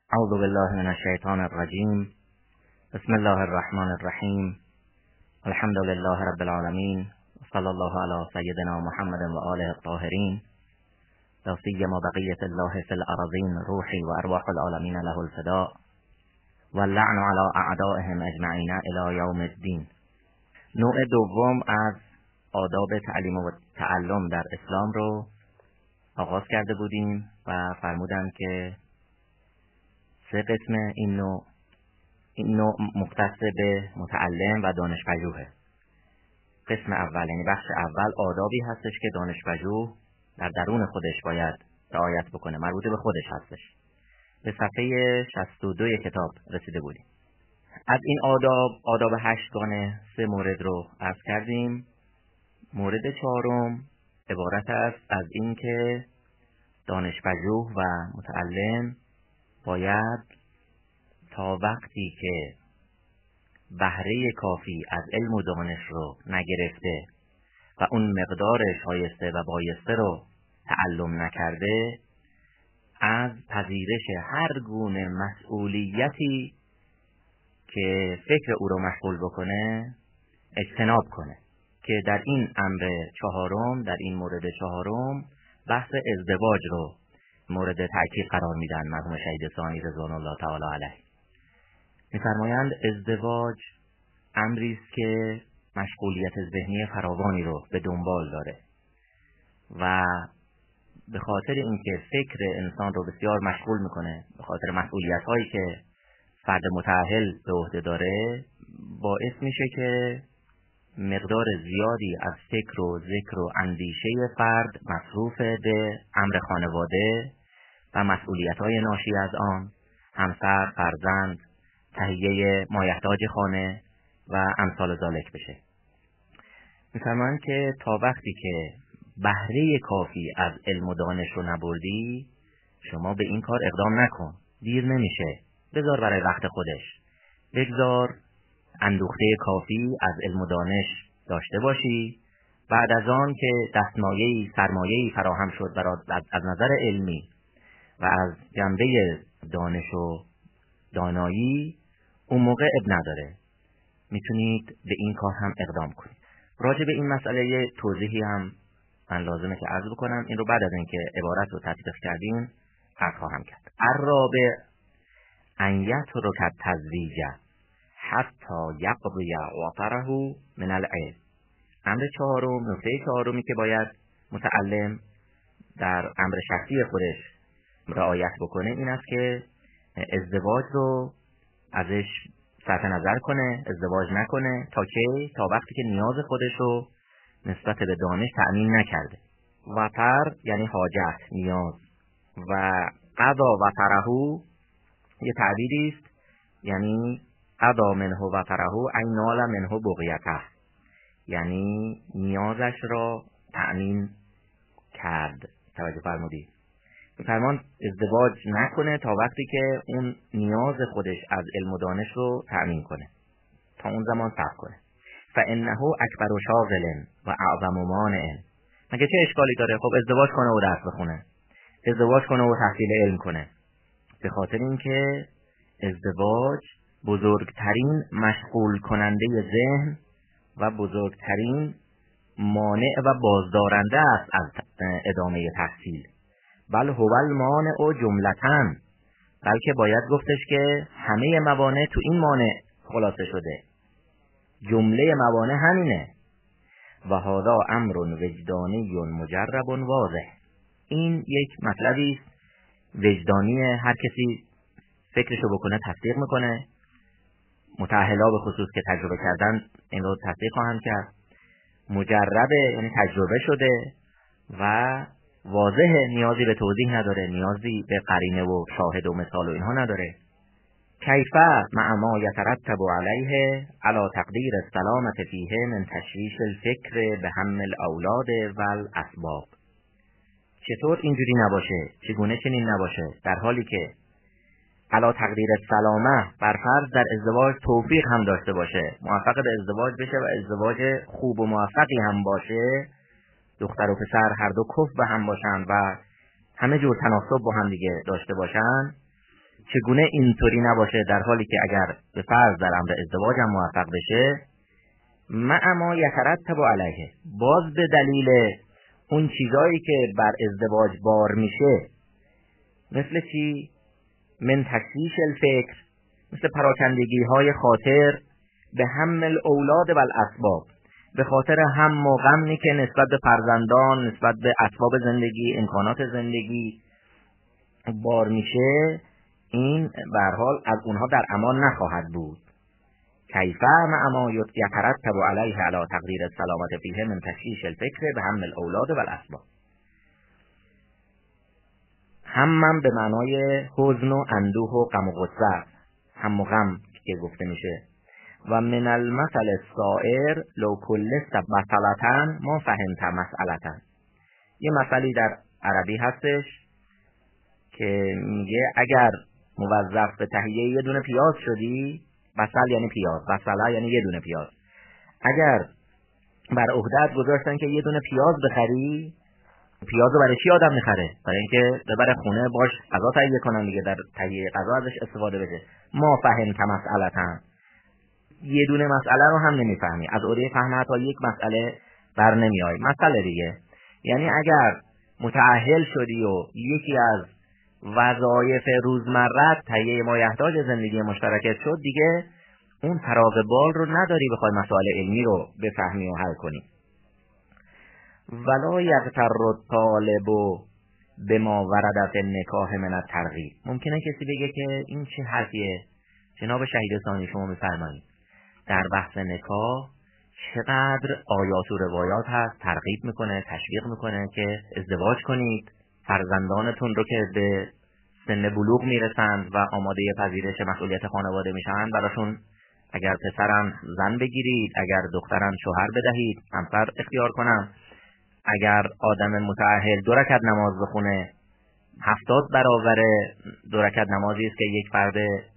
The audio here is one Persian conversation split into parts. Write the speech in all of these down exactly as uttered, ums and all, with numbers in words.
اعوذ بالله من الشیطان الرجیم. بسم الله الرحمن الرحیم. الحمد لله رب العالمین. صلی الله علی سیدنا محمد و آله الطاهرین. لا سیما بقیة الله فی الارضین، روحی و ارواح العالمین له الفداء واللعن علی اعدائهم اجمعین الی یوم الدین. نوع دوم از آداب تعلیم و تعلم در اسلام رو آغاز کرده بودیم و فرمودن که سه قسم این نوع این نوع مختص به متعلم و دانشپژوهه. قسم اول یعنی بخش اول آدابی هستش که دانشپژوه در درون خودش باید رعایت بکنه، مربوط به خودش هستش. به صفحه شصت و دو کتاب رسیده بودیم. از این آداب آداب هشتگانه سه مورد رو عرض کردیم. مورد چهارم عبارت است از این که دانشپژوه و متعلم باید تا وقتی که بهره کافی از علم و دانش رو نگرفته و اون مقدار شایسته و بایسته رو تعلم نکرده، از پذیرش هر گونه مسئولیتی که فکر او رو مشغول بکنه اجتناب کنه. که در این امر چهارم، در این مورد چهارم، بحث ازدواج رو مورد تأکید قرار میدن مرحوم شهید ثانی رضوان الله تعالی علیه. می‌فرمایند ازدواج امری است که مشغولیت ذهنی فراوانی رو به دنبال داره و به خاطر اینکه فکر انسان رو بسیار مشغول میکنه، به خاطر مسئولیت‌هایی که فرد متأهل به عهده داره، باعث میشه که مقدار زیادی از فکر و ذکر و اندیشه فرد مصروف به امر خانواده و مسئولیت‌های ناشی از آن، همسر، فرزند، تهیه مایحتاج خانه و امثال ذالک بشه. می‌فرمایند که تا وقتی که بهره کافی از علم و دانش رو نبردی، شما به این کار اقدام نکن. دیر نمیشه. بذار برای وقت خودش. بگذار اندوخته کافی از علم و دانش داشته باشی. بعد از آن که دستمایه‌ای، سرمایه‌ای فراهم شد برای از نظر علمی و از جنبه دانش و دانایی، اون موقع اب نداره، میتونید به این کار هم اقدام کنید. راجع به این مسئله توضیحی هم من لازمه که عرض بکنم. این رو بعد از اینکه عبارت رو تطبیق کردیم عرض خواهم کرد. الرابع ان یترک التزویج حتی یقضی وطره من العلم. امر چهارم، نکته چهارمی که باید متعلم در امر شخصی خودش رعایت بکنه این است که ازدواج رو ازش صرف نظر کنه، ازدواج نکنه تا که تا وقتی که نیاز خودش رو نسبت به دانش تأمین نکرده. وطر یعنی حاجت، نیاز، و قضا وطره یه تعبیری است، یعنی قضا منه وطره ای نال منه بغیته، یعنی نیازش را تأمین کرد. توجه فرمودید؟ فرمان ازدواج نکنه تا وقتی که اون نیاز خودش از علم و دانش رو تأمین کنه، تا اون زمان صبر کنه. فانه اکبر شاغل و اعظم مانع. مگه چه اشکالی داره؟ خب ازدواج کنه و درس بخونه، ازدواج کنه و تحصیل علم کنه. به خاطر اینکه ازدواج بزرگترین مشغول کننده ذهن و بزرگترین مانع و بازدارنده است از ادامه تحصیل. بل هو المانع جملتاً، بلکه باید گفتش که همه موانع تو این مانع خلاصه شده. جمله موانع همینه. و هذا امر وجدانی مجرب واضح. این یک مطلبی است وجدانی، هر کسی فکرشو بکنه تصدیق میکنه. متأهلا به خصوص که تجربه کردن این رو تصدیق خواهند کرد. مجربه یعنی تجربه شده و واضحه، نیازی به توضیح نداره، نیازی به قرینه و شاهد و مثال و اینها نداره. کیفه مع ما یترتب علیه علی تقدیر السلامت فیه من تشویش الفکر به هم الاولاد و الاسباب. چطور اینجوری نباشه؟ چگونه چنین نباشه؟ در حالی که علی تقدیر السلامه بر فرض در ازدواج توفیق هم داشته باشه، موفق به ازدواج بشه و ازدواج خوب و موفقی هم باشه، دختر و پسر هر دو کف به هم باشن و همه جور تناسب با هم دیگه داشته باشن، چگونه اینطوری نباشه در حالی که اگر به فرض در امر ازدواج هم موفق بشه، مع ما یترتب علیه، باز به دلیل اون چیزایی که بر ازدواج بار میشه، مثل چی؟ من تشویش الفکر، مثل پراکندگی های خاطر، به هم الاولاد و الاسباب، به خاطر هم و غمی که نسبت به فرزندان، نسبت به اسباب زندگی، امکانات زندگی بار میشه، این به هر حال از اونها در امان نخواهد بود. کیفه مع ما یترتب علیه علی تقدیر السلامت فیه من تشویش الفکر به هم الاولاد و الاسباب. همم به معنای حزن و اندوه و غم و غصه، هم و غم که گفته میشه. و من المثل السائر لو کلست مثلتاً ما فهمت مسئلتاً. یه مثلی در عربی هستش که میگه اگر موظف به تهیه یه دونه پیاز شدی، بصل یعنی پیاز، بصله یعنی یه دونه پیاز، اگر بر عهده‌ات گذاشتن که یه دونه پیاز بخری، پیازو برای چی آدم میخره؟ برای اینکه ببره خونه باش غذا تهیه کنن دیگه، در تهیه غذا ازش استفاده بشه. ما فهمت مسئلتاً، یه دونه مسئله رو هم نمیفهمی، از عهده فهم تا یک مسئله بر نمیای. مسئله دیگه یعنی اگر متأهل شدی و یکی از وظایف روزمره تهیه مایحتاج زندگی مشترکت شد، دیگه اون فراغ بال رو نداری بخوای مسائل علمی رو بفهمی و حل کنی. ولا یغتر الطالب بما ورد فی النکاح من الترغیب. ممکنه کسی بگه که این چه حرفیه جناب شهید ثانی، شما میفرمایید در بحث نکاح چقدر آیات و روایات هست ترغیب میکنه، تشویق میکنه که ازدواج کنید، فرزندانتون رو که به سن بلوغ میرسند و آماده پذیرش مسئولیت خانواده میشن، براشون اگر پسرن زن بگیرید، اگر دخترن شوهر بدهید، همسر اختیار کنن. اگر آدم متأهل دو رکعت نماز بخونه، هفتاد برابر دو رکعت نمازی است که یک فرد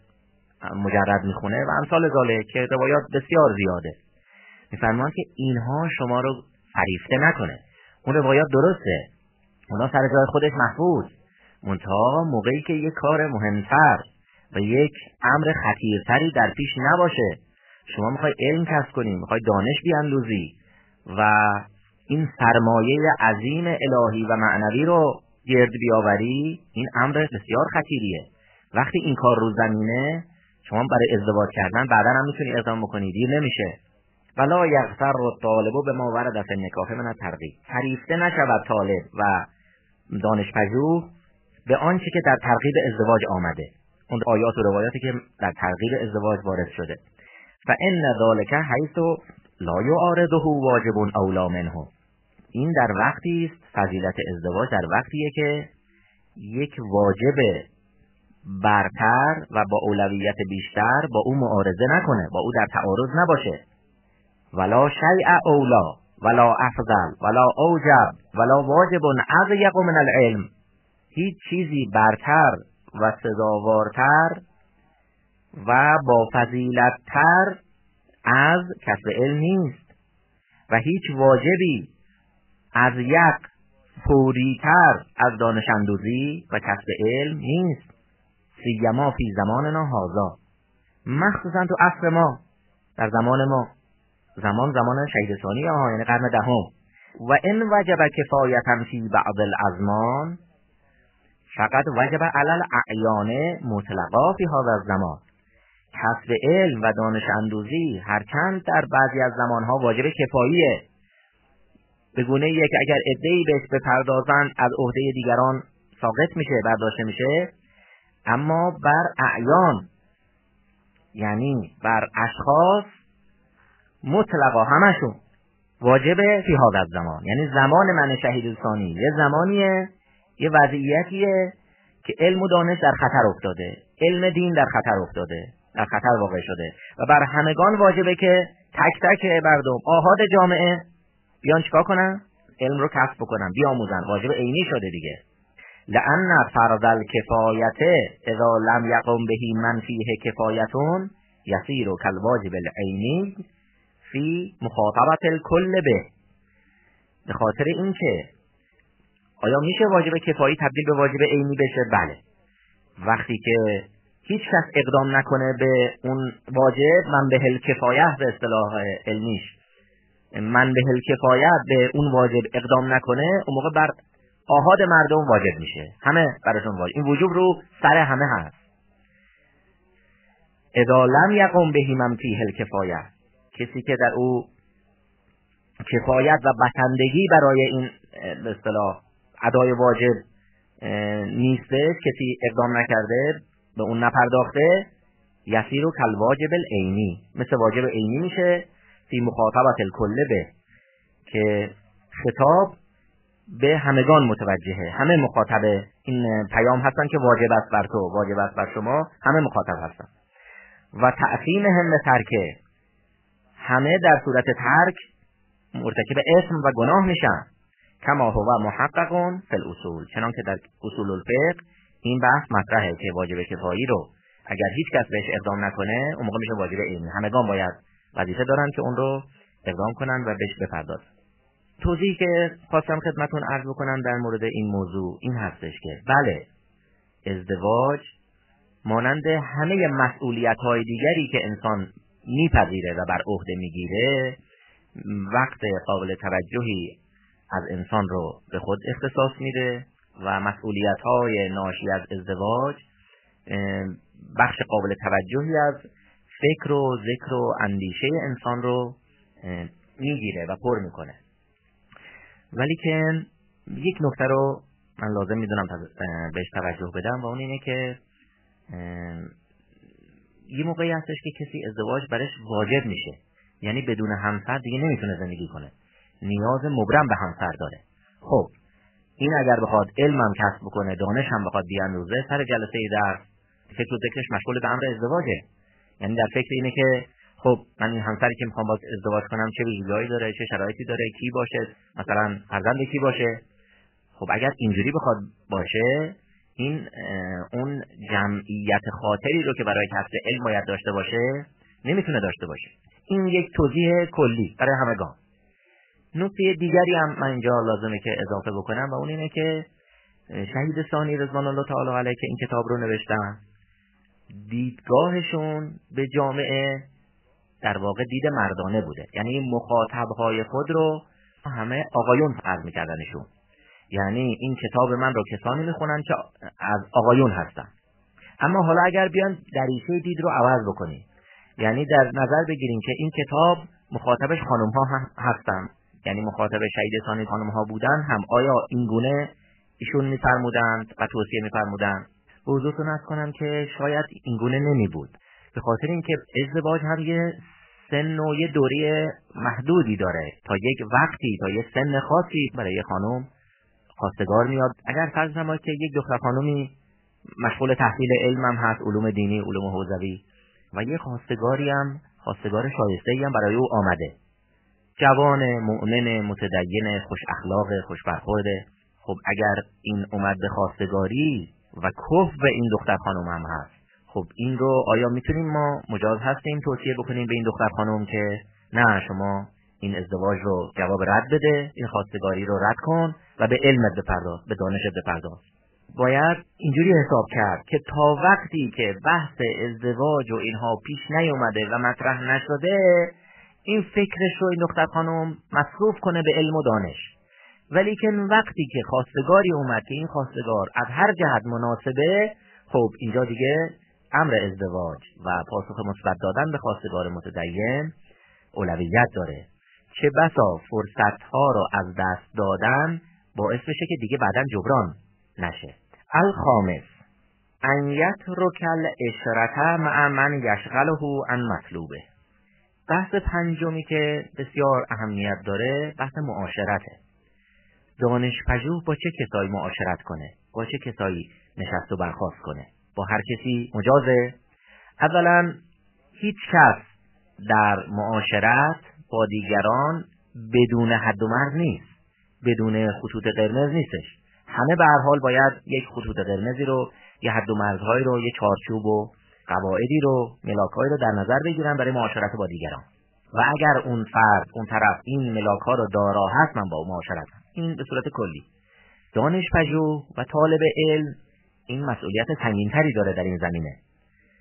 مجرد میخونه و امثال ذالک که روایات بسیار زیاده. میفرمایند که اینها شما رو فریفته نکنه. اون روایات درسته، اونا سر جای خودش محفوظ، منتها موقعی که یک کار مهمتر و یک امر خطیرتری در پیش نباشه، شما میخوای علم کسب کنی، میخوای دانش بیاندوزی و این سرمایه عظیم الهی و معنوی رو گرد بیاوری، این امر بسیار خطیریه. وقتی این کار رو زمینه، شما برای ازدواج کردن بعدا هم میتونی اقدام بکنی، دیر نمیشه. ولا یغتر الطالب بما ورد فی النکاح من الترغیب. فریفته نشود طالب و دانشپژوه به آنچه که در ترغیب ازدواج آمده، اون آیات و روایاتی که در ترغیب ازدواج وارد شده. فان ذلک حیث لا یعارضه واجب اولا منه. این در وقتی است، فضیلت ازدواج در وقتیه که یک واجب برتر و با اولویت بیشتر با او معارضه نکنه، با او در تعارض نباشه. ولا شیء اولا ولا افضل ولا اوجب ولا واجب اضیق من العلم. هیچ چیزی برتر و سزاوارتر و با فضیلت‌تر از کسب علم نیست و هیچ واجبی از یک فوریتر از دانش اندوزی و کسب علم نیست. سیما فی زماننا هذا، مخصوصا تو عصر ما، در زمان ما، زمان زمان شهید ثانی ها، یعنی قرن دهم. و ان وجب کفایتا فی بعض الازمان فقط وجب علی الاعیان مطلقا فی هذا الزمان. کسب علم و دانش اندوزی هرچند در بعضی از زمانها واجب کفاییه، به گونه ای که اگر عده‌ای بهش بپردازند از عهده دیگران ساقط میشه، برداشته میشه، اما بر اعیان یعنی بر اشخاص مطلقا همشون واجبه فی هذا الزمان. یعنی زمان من شهید ثانی یه زمانیه، یه وضعیتیه که علم و دانش در خطر افتاده، علم دین در خطر افتاده، در خطر واقع شده و بر همگان واجبه که تک تک مردم آحاد جامعه بیان چیکار کنن؟ علم رو کسب بکنن، بیاموزن. واجب عینی شده دیگه. لأن فرض الکفایت اذا لم یقم بهی من فیه کفایتون یصیر کالواجب العینی فی مخاطبت الکل به. به خاطر این که آیا میشه واجب کفایی تبدیل به واجب عینی بشه؟ بله. وقتی که هیچ کس اقدام نکنه به اون واجب، من به الکفایه به اصطلاح علمیش، من به الکفایه به اون واجب اقدام نکنه، اون موقع بر آحاد مردم واجب میشه، همه براشون واجب. این وجوب رو سر همه هست. اذا لم یقم بهی من فیه الکفایه، کسی که در او کفایت و بسندگی برای این به اصطلاح ادای واجب نیستش، کسی اقدام نکرده، به اون نپرداخته، یسیرو کالواجب العینی، مثل واجب عینی میشه، فی مخاطبت الکل به، که خطاب به همگان متوجهه، همه مخاطب این پیام هستن که واجب است بر تو، واجب است بر شما، همه مخاطب هستن. و تعصیمهم به ترکه، همه در صورت ترک مرتکب اسم و گناه میشن. کما هو محققون فی الاصول، چنان که در اصول الفقه این بحث مطرحه که واجب کفایی رو اگر هیچ کس بهش اقدام نکنه اون موقع میشه واجب عینی، همگان باید وظیفه دارن که اون رو اقدام کنن و بهش بپردازن. توضیحی که خواستم خدمتون عرض بکنم در مورد این موضوع این هستش که بله، ازدواج مانند همه مسئولیت‌های دیگری که انسان میپذیره و بر عهده میگیره، وقت قابل توجهی از انسان رو به خود اختصاص میده و مسئولیت‌های ناشی از ازدواج بخش قابل توجهی از فکر و ذکر و اندیشه انسان رو میگیره و پر میکنه. ولی که یک نکته رو من لازم میدونم بهش توجه بدم و اون اینه که یه موقعی هستش که کسی ازدواج برش واجب میشه، یعنی بدون همسر دیگه نمیتونه زندگی کنه، نیاز مبرم به همسر داره. خب این اگر بخواد علم هم کسب بکنه، دانش هم بخواد بیاندوزه، سر جلسه در فکر و ذکرش مشغول به امر ازدواجه، یعنی در فکر اینه که خب من این همسری که میخوام باز ازدواج کنم چه ویژگی‌هایی داره، چه شرایطی داره، کی باشه، مثلا فرزند کی باشه. خب اگر اینجوری بخواد باشه، این اون جمعیت خاطری رو که برای کسب علم باید داشته باشه نمیتونه داشته باشه. این یک توضیح کلی برای همگان. نکته دیگری هم من اینجا لازمه که اضافه بکنم و اون اینه که شهید ثانی رضوان الله تعالی علیه که این کتاب رو نوشتن، دیدگاهشون به جامعه در واقع دید مردانه بوده، یعنی مخاطبهای خود رو همه آقایون عرض می‌کردنشون، یعنی این کتاب من رو کسانی میخونن که از آقایون هستن. اما حالا اگر بیان دریچه دید رو عوض بکنیم، یعنی در نظر بگیریم که این کتاب مخاطبش خانم ها هستن، یعنی مخاطب شهید ثانی خانم ها بودن هم، آیا این گونه ایشون میفرمودند و توصیه میفرمودند؟ به حضورتون عرض کنم که شاید این گونه نمی بود، به خاطر اینکه ازدواج هم یه سن و یه دوری محدودی داره، تا یک وقتی، تا یه سن خاصی برای خانم خواستگار میاد. اگر فرض نمایید که یک دختر خانمی مشغول تحصیل علم هم هست، علوم دینی، علوم حوزوی، و یک خواستگاری هم خواستگار شایسته‌ای هم برای او آمده، جوان، مؤمن، متدین، خوش اخلاق، خوش برخورده، خب اگر این اومد به خواستگاری و کف به این دختر خانم هم هست، خب این رو آیا میتونیم ما مجاز هستیم توصیه بکنیم به این دختر خانم که نه شما این ازدواج رو جواب رد بده، این خواستگاری رو رد کن و به علمت بپرداز، به دانشت بپرداز؟ باید اینجوری حساب کرد که تا وقتی که بحث ازدواج و اینها پیش نیومده و مطرح نشده، این فکرش رو این دختر خانم مصروف کنه به علم و دانش. ولی که وقتی که خواستگاری اومد که این خواستگار از هر جهت مناسبه، خب اینجا دیگه امر ازدواج و پاسخ مثبت دادن به خواستگار متدین اولویت داره. چه بسا فرصت‌ها رو از دست دادن باعث بشه که دیگه بعداً جبران نشه. الخامس ان یترک العشرة مع من یشغله عن مطلوبه. بحث پنجمی که بسیار اهمیت داره بحث معاشرته. دانشپژوه با چه کسایی معاشرت کنه؟ با چه کسایی نشست و برخاست کنه؟ با هر کسی مجازه؟ اولا هیچ کس در معاشرت با دیگران بدون حد و مرز نیست، بدون خطوط قرمز نیستش. همه به هر حال باید یک خطوط قرمزی رو، یه حد و مرزهایی رو، یه چارچوب و قواعدی رو، ملاک‌هایی رو در نظر بگیرن برای معاشرت با دیگران. و اگر اون فرد، اون طرف این ملاک‌ها رو دارا هست، من با اون معاشرت هم. این به صورت کلی. دانشپژوه و طالب علم این مسئولیت سنگین‌تری داره در این زمینه.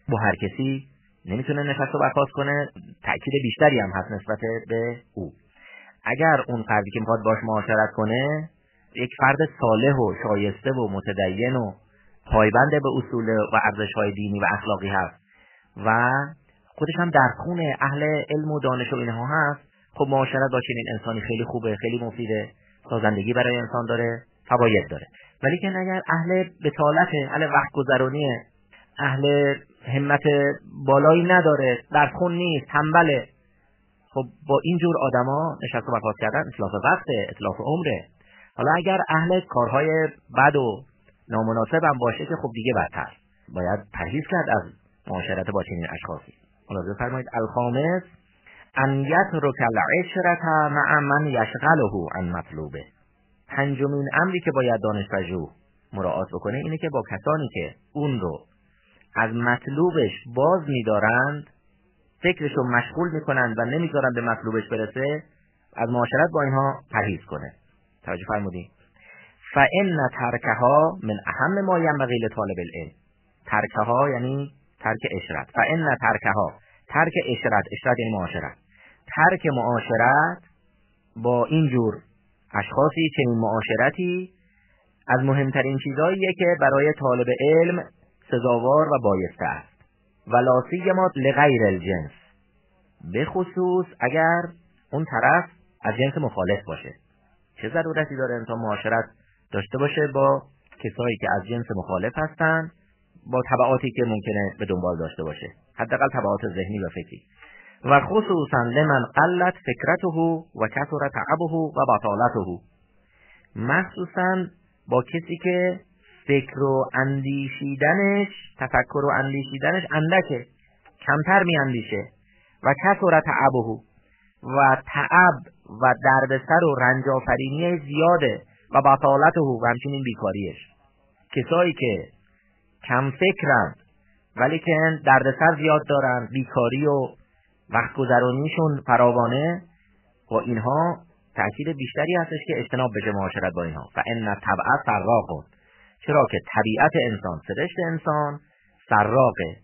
با هر کسی نمیتونه نشست و برخاست کنه، تأکید بیشتری هم هست نسبت به او. اگر اون فردی که میخواد باش معاشرت کنه یک فرد صالح و شایسته و متدین و پایبند به اصول و ارزش‌های دینی و اخلاقی هست و خودش هم در خون اهل علم و دانش و اینها هست، خب معاشرت با چنین انسانی خیلی خوبه، خیلی مفیده، سازندگی برای انسان داره، فواید داره. ولی که اگر اهل بطالت، اهل وقت گذرانی، اهل همت بالایی نداره، در خون نیست، تنبله، خب با اینجور آدما نشست و برخاست کردن اتلاف وقت، اتلاف عمره. حالا اگر اهل کارهای بد و نامناسب هم باشه که خب دیگه بدتر، باید پرهیز کرد از معاشرت با چنین اشخاصی. حالا بفرمایید الخامس ان یترک العشرة مع من یشغله عن مطلوبه. پنجمین امری که باید دانشپژوه مراعات بکنه اینه که با کسانی که اون رو از مطلوبش باز می‌دارند، فکرشو مشغول میکنند و نمیذارن به مطلوبش برسه، از معاشرت با اینها پرهیز کنه. توجه فرمودین؟ فإن ترکها من اهم ما ينبغي لطالب العلم. ترکها یعنی ترک اشرت. فإن ترکها، ترک اشرت، اشرت یعنی معاشرت. ترک معاشرت با اینجور اشخاصی، چنین معاشرتی از مهمترین چیزاییه که برای طالب علم سزاوار و بایسته است. ولا سیما لغیر الجنس، به خصوص اگر اون طرف از جنس مخالف باشه. چه ضرورتی داره انسان معاشرت داشته باشه با کسایی که از جنس مخالف هستن، با تبعاتی که ممکنه به دنبال داشته باشه، حداقل تبعات ذهنی و فکری. و خصوصا لمن قلت فکرته و کثر تعبه و بطالته، مخصوصا با کسی که فکر و اندیشیدنش، تفکر و اندیشیدنش اندکه، کمتر می اندیشه، و کثر تعبه، و تعب و دردسر و رنج آفرینی زیاده، و بطالته و همچنین بیکاریش. کسایی که کم فکرند ولی که دردسر زیاد دارن، بیکاری و وقت گذرانیشون فراوانه، با اینها تأکید بیشتری هستش که اجتناب بشه معاشرت با اینها. فإن الطبع سراق، چرا که طبیعت انسان، سرشت انسان سراقه.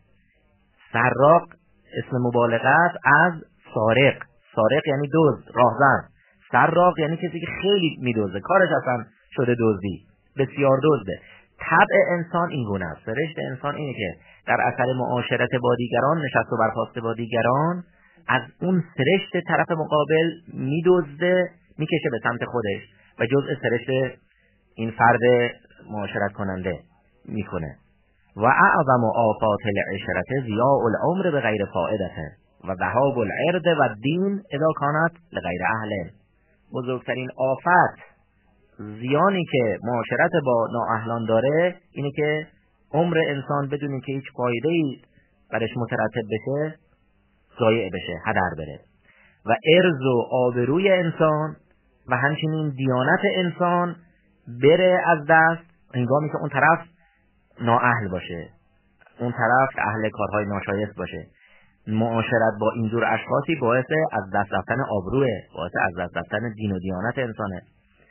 سراق اسم مبالغه است از سارق. سارق یعنی دزد، راهزن. سراق یعنی کسی که خیلی میدزده، کارش اصلا شده دزدی، بسیار دزده. طبع انسان این گونه است. سرشت انسان اینه که در اثر معاشرت با دیگران، نشست و برخاست با دیگران، از اون سرشت طرف مقابل میدزده، میکشه به سمت خودش و جزء سرشت این فرد معاشرت کننده میکنه. و اعظم آفات العشرة ضیاء العمر بغیر فائدته و ذهاب العرض و الدین اذا کانت لغیر اهل. بزرگترین آفت، زیانی که معاشرت با نااهلان داره اینه که عمر انسان بدون اینکه هیچ فایده‌ای برش مترتب بشه ضایع بشه، هدر بره، و ارز و آبروی انسان و همچنین دیانت انسان بره از دست هنگامی که اون طرف نااهل باشه، اون طرف اهل کارهای ناشایست باشه. معاشرت با اینجور اشخاصی باعث از دست رفتن آبروه، باعث از دست رفتن دین و دیانت انسانه.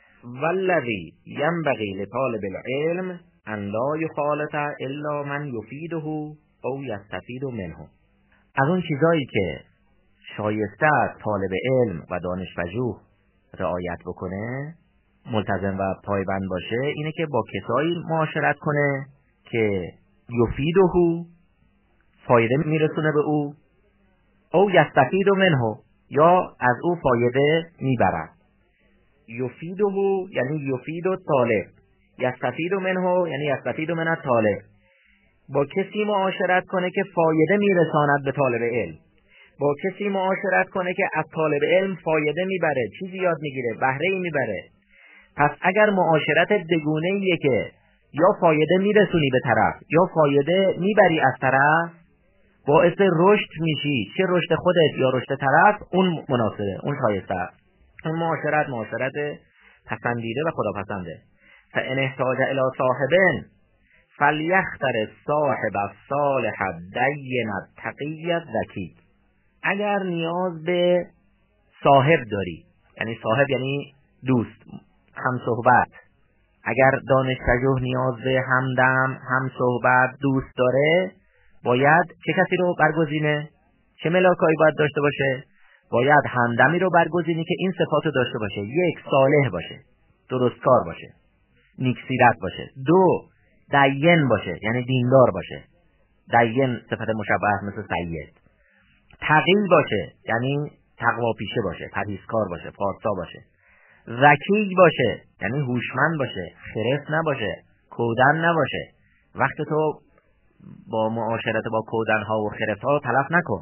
والذی ینبغی لطالب العلم ان لا یخالط الا من یفیده او یستفید منه. از اون چیزایی که شایسته است طالب علم و دانشپژوه رعایت بکنه، ملتزم و پایبند باشه، اینه که با کسایی معاشرت کنه که یفیده، فایده میرسونه به او، او یستفید منه، یا از او فایده میبرد. یفیده یعنی یفید طالب، یستفید منه یعنی یستفید من طالب. با کسی معاشرت کنه که فایده میرساند به طالب علم، با کسی معاشرت کنه که از طالب علم فایده میبره، چیزی یاد میگیره، بهره‌ای میبره. پس اگر معاشرت دگونه‌ایه که یا فایده میرسونی به طرف یا فایده میبری از طرف، باعث رشد میشی، چه رشد خودت یا رشد طرف، اون مناسبه، اون شایسته است. اون معاشرت معاشرت پسندیده و خداپسنده. فإن احتاج الی صاحب فلیختر الصاحب الصالح الدین التقی الذکی. اگر نیاز به صاحب داری، یعنی صاحب یعنی دوست، هم صحبت، اگر دانشپژوه نیاز به همدم، هم صحبت، دوست داره، باید چه کسی رو برگزینه؟ چه ملاکایی باید داشته باشه؟ باید همدمی رو برگزینی که این صفات رو داشته باشه. یک، صالح باشه، درستکار باشه، نیکسیرت باشه. دو، دین باشه، یعنی دیندار باشه. دین صفت مشبه مثل سید. تقی باشه، یعنی تقوا پیشه باشه، پرهیزکار باشه، پارسا باشه. ذکی باشه، یعنی هوشمند باشه، خرس نباشه، کودن نباشه. وقت تو با معاشرت با کودن ها و خرس ها رو تلف نکن.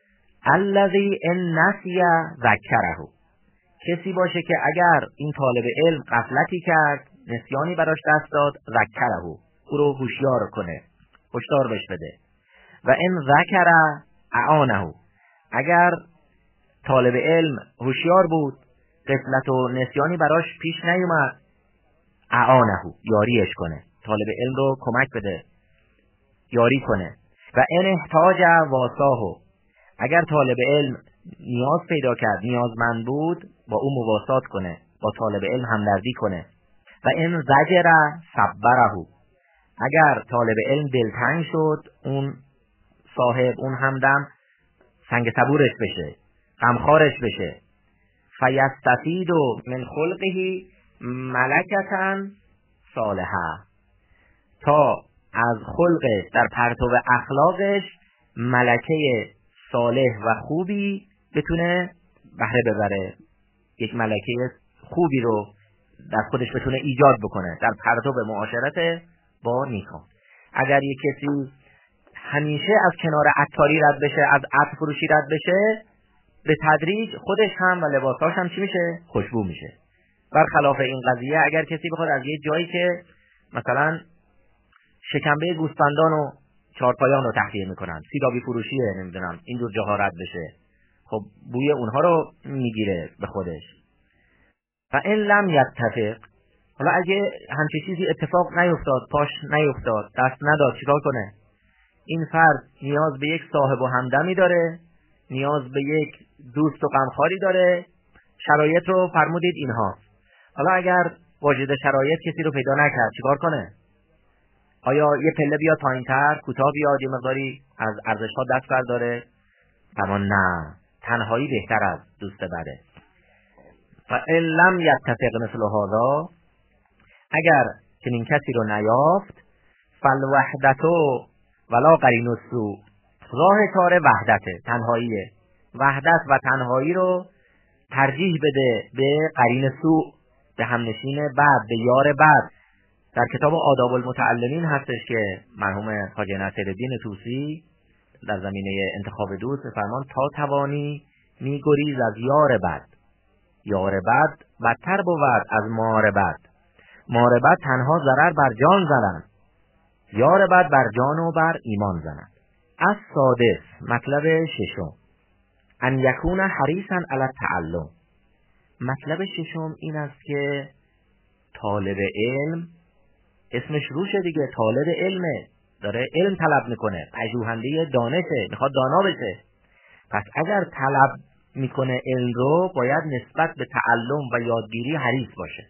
الذی ان نسی ذکره، کسی باشه که اگر این طالب علم غفلتی کرد، نسیانی براش دست داد، ذکره، او رو هوشیار کنه، هشدار بهش بده. و ان ذکره اعانه، اگر طالب علم هوشیار بود، غفلت و نسیانی براش پیش نیومد، اعانه، یاریش کنه، طالب علم رو کمک بده، یاری کنه. و ان احتاج واساه، اگر طالب علم نیاز پیدا کرد، نیازمند بود، با او مواسات کنه، با طالب علم همدردی کنه. و ان زجر صبره، اگر طالب علم دلتنگ شد، اون صاحب، اون همدم سنگ صبورش بشه، غمخوارش بشه. فیستفید من خلقه ملکة صالحه، تا از خلقش در پرتو اخلاقش ملکه صالح و خوبی بتونه بهره ببره، یک ملکه خوبی رو در خودش بتونه ایجاد بکنه در پرتو معاشرت با نیکان. اگر یک کسی همیشه از کنار عطاری رد بشه، از عطر فروشی رد بشه، به تدریج خودش هم و لباساش هم چی میشه؟ خوشبو میشه. برخلاف این قضیه اگر کسی بخواد از یه جایی که مثلا شکمبه گوسفندان و چارپایان رو تخلیه میکنن، سیرابی فروشیه، نمیدونم این جور جاها رد بشه، خب بوی اونها رو میگیره به خودش. و این لم یتفق، حالا اگه همچه چیزی اتفاق نیفتاد، پاش نیفتاد، دست نداد، چیکار کنه؟ این فرد نیاز به یک صاحب و همدمی داره، نیاز به یک دوست و غمخواری داره. شرایط رو فرمودید اینها. حالا اگر واجد شرایط کسی رو پیدا نکرد، چیکار کنه؟ آیا یه پله بیاد پایین‌تر، کوتاه بیاد، یه مقداری از ارزش‌ها دست برداره؟ اما نه، تنهایی بهتر از دوست بده. فإن لم یتفق مثل هذا، اگر چنین کسی رو نیافت، فالوحدتو ولا قرین السوء، راه چاره وحدته، تنهاییه. وحدت و تنهایی رو ترجیح بده به قرین سوء، به همنشین بد، به یار بد. در کتاب آداب المتعلمین هستش که مرحوم خواجه نصیرالدین طوسی در زمینه انتخاب دوست فرمان تا توانی میگریز از یار بد. یار بد بدتر بود از مار بد. مار بد تنها ضرر بر جان زنند، یار بد بر جان و بر ایمان زنند. از سادس، مطلب ششم، ان یکون حریصا علی التعلم. مطلب ششم این است که طالب علم، اسمش روشه دیگه، طالب علمه، داره علم طلب میکنه، پژوهنده دانشه، میخواد دانا بشه. پس اگر طلب میکنه علم رو، باید نسبت به تعلم و یادگیری حریص باشه،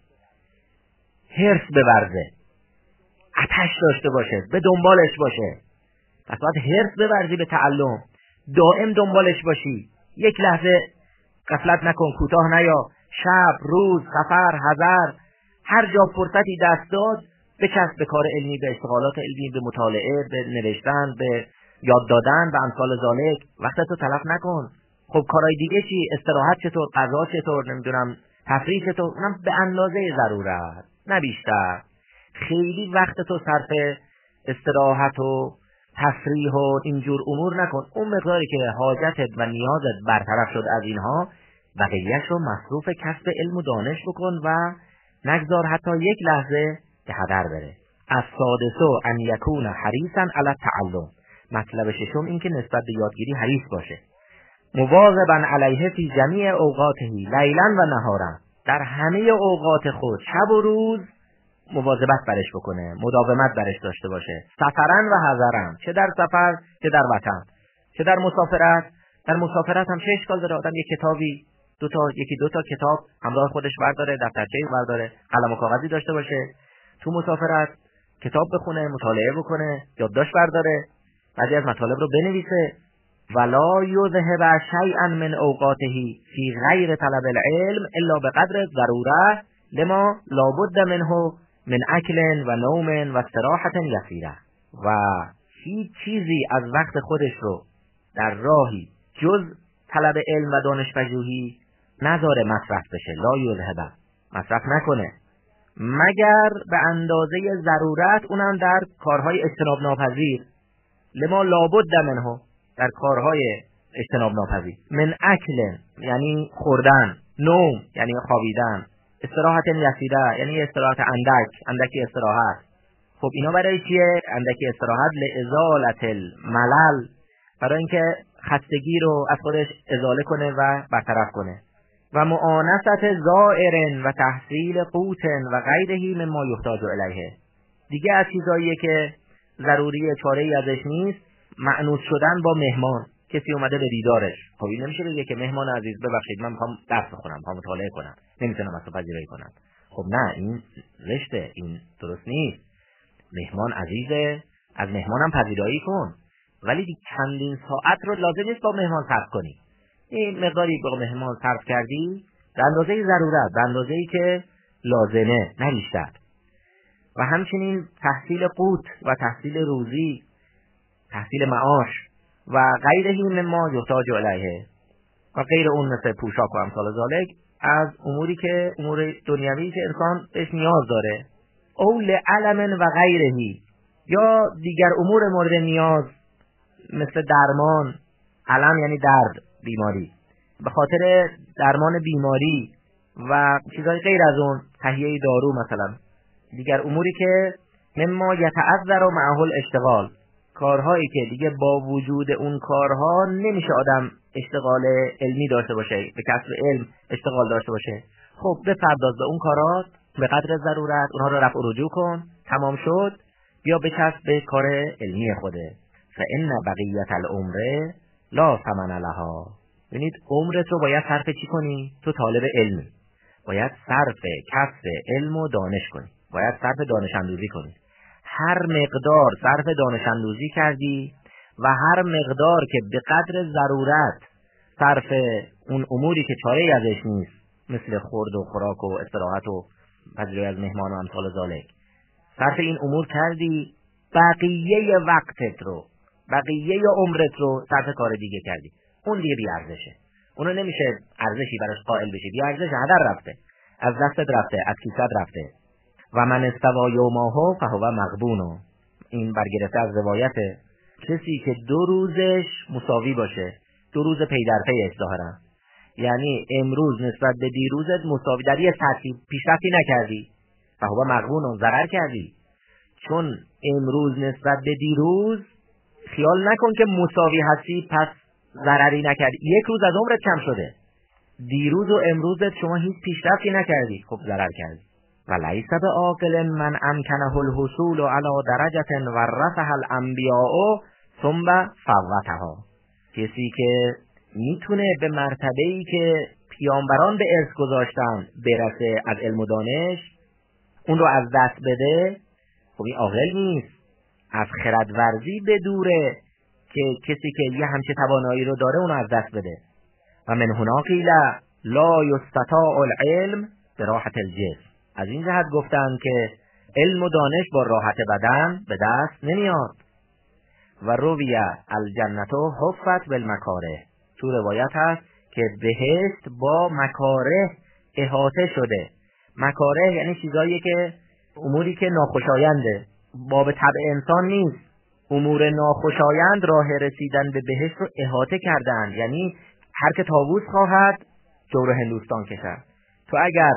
حرص بورزه، آتش داشته باشه، به دنبالش باشه. پس باید حرص بورزی به تعلم، دائم دنبالش باشی، یک لحظه غفلت نکن، کوتاه نیا، شب، روز، سفر، حضر، هر جا فرصتی دست داد بچسب به کار علمی، به اشتغالات علمی، به مطالعه، به نوشتن، به یاد دادن، به امثال ذالک. وقتتو تلف نکن. خب کارهای دیگه چی؟ استراحت چطور؟ غذا چطور؟ نمیدونم تفریح چطور؟ اونم به اندازه ضرورت، نه بیشتر. خیلی وقتتو صرف استراحت و تفریح و اینجور امور نکن. اون مقداری که حاجتت و نیازت برطرف شد از اینها، بقیه‌اش رو مصروف کسب علم و دانش بکن و نگذار حتی یک لحظه به هدر بره. از سادسو ان یکون حریصا علی التعلم. مطلب ششم این که نسبت به یادگیری حریص باشه. مواظبا علیه فی جمیع اوقاته لیلا و نهارا. در همه اوقات خود، شب و روز، مواظبت برش بکنه، مداومت برش داشته باشه. سفرن و حضرن، چه در سفر چه در وطن، چه در مسافرت. در مسافرت هم چه اشکال داره آدم یک کتابی، دو تا یکی دو تا کتاب همراه خودش برداره، دفترچه برداره، قلم و کاغذی داشته باشه، تو مسافرت کتاب بخونه، مطالعه بکنه، یادداشت برداره. بعضی از مطالب رو بنویسه. ولا یذهب شیئا من اوقاته فی غیر طلب العلم الا بقدر ضروره لما لابد منه من اکل و نوم و استراحت یسیره. و هیچ چیزی از وقت خودش رو در راهی جز طلب علم و دانش پژوهی نذاره مصرف بشه. لا یذهب، مصرف نکنه مگر به اندازه ضرورت، اونم در کارهای اجتناب ناپذیر. لما لابد منه، در کارهای اجتناب ناپذیر. من اکل یعنی خوردن، نوم یعنی خوابیدن، استراحت یسیره یعنی استراحت اندک، اندکی استراحت. خب اینا برای چیه؟ اندکی استراحت لازالت الملل، برای اینکه خستگی رو از خودش ازاله کنه و برطرف کنه. و معانست زائر و تحصیل قوت و غیره مما یحتاج الیه. دیگه از چیزاییه که ضروری، چاره‌ای ازش نیست، مأنوس شدن با مهمان. کسی اومده به دیدارش، خب این نمیشه بگه که مهمان عزیز ببخشید من میخوام درس بخونم، میخوام مطالعه کنم، نمیتونم اصلا پذیرایی کنم. خب نه، این زشته، این درست نیست. مهمان عزیزه، از مهمانم پذیرایی کن، ولی چندین ساعت رو لازم نیست با مهمان صرف کنی. این مقداری با مهمان صرف کردی به اندازه ضرورت، به اندازه‌ای که لازمه، نه بیشتر. و همچنین تحصیل قوت و تحصیل روزی، تحصیل معاش و غیره مما یحتاج الیه، و غیر اون مثل پوشاک و امثال ذالک، از اموری که امور دنیوی که انسان بهش نیاز داره. او لعلم و غیره، یا دیگر امور مورد نیاز مثل درمان. علم یعنی درد، بیماری، به خاطر درمان بیماری و چیزهای غیر از اون، تهیه دارو مثلا. دیگر اموری که مما یتعذر معه الاشتغال، کارهایی که دیگه با وجود اون کارها نمیشه آدم اشتغال علمی داشته باشه، به کسب علم اشتغال داشته باشه. خب بپرداز به اون کارات به قدر ضرورت، اونها رو رفع و رجوع کن، تمام شد، بیا بچسب به کار علمی خوده. فان بقیت العمر لا ثمن لها. ببینید عمرت رو باید صرف چی کنی؟ تو طالب علمی، باید صرف کسب علم و دانش کنی، باید صرف دانش اندوزی کنی. هر مقدار صرف دانش اندوزی کردی و هر مقدار که به قدر ضرورت صرف اون اموری که چاره‌ای ازش نیست، مثل خورد و خوراک و استراحت و پذیرایی از مهمان و امثال ذالک، صرف این امور کردی، بقیه وقتت رو، بقیه عمرت رو صرف کار دیگه کردی، اون دیگه بی ارزشه. اونو نمیشه ارزشی براش قائل بشی، بی ارزش، هدر رفته، از دستت رفته، از کیست رفته. و من استوا یومه فهو مغبون. این برگرفته از روایت کسی که دو روزش مساوی باشه، دو روز پی در پی ظاهرا، یعنی امروز نسبت به دیروزت مساوی، در یه سطحی پیشرفتی نکردی، فهو مغبون، ضرر کردی. چون امروز نسبت به دیروز خیال نکن که مساوی هستی پس ضرری نکردی، یک روز از عمرت کم شده. دیروز و امروزت شما هیچ پیشرفتی نکردی، خب ضرر کردی. و لیس بعاقل من امکنه الحصول علی درجه ورثها الانبیاء ثم فوتها. کسی که میتونه به مرتبه‌ای که پیامبران به ارث گذاشتن برسه از علم و دانش، اون رو از دست بده، خب این عاقل نیست. از خردورزی بدوره که کسی که یه همچه توانایی رو داره اون رو از دست بده. و من هنا قیل لا یستطاع العلم براحت الجسم. از این جهت گفتن که علم و دانش با راحت بدن به دست نمیاد. و رویه الجنت حفت بالمکاره، تو روایت هست که بهشت با مکاره احاطه شده. مکاره یعنی چیزایی که اموری که ناخوشاینده، باب طبع انسان نیست. امور ناخوشایند راه رسیدن به بهشت رو احاطه کردن، یعنی هر که طاووس خواهد جور هندوستان کشد. تو اگر